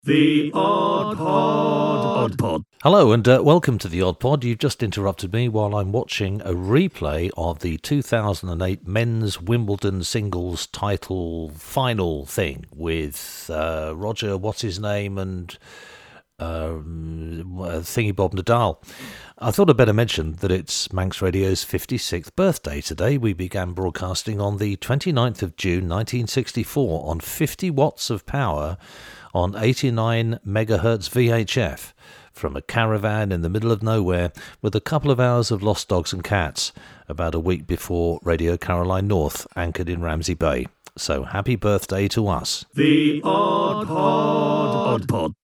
The Odd Pod. Odd Pod. Hello and welcome to the Odd Pod. You've just interrupted me while I'm watching a replay of the 2008 Men's Wimbledon Singles title final thing with Roger, what's his name, and Thingy Bob Nadal. I thought I'd better mention that it's Manx Radio's 56th birthday today. We began broadcasting on the 29th of June 1964 on 50 watts of power on 89 megahertz VHF from a caravan in the middle of nowhere with a couple of hours of Lost Dogs and Cats about a week before Radio Caroline North anchored in Ramsey Bay. So happy birthday to us. The Odd Pod. Odd Pod.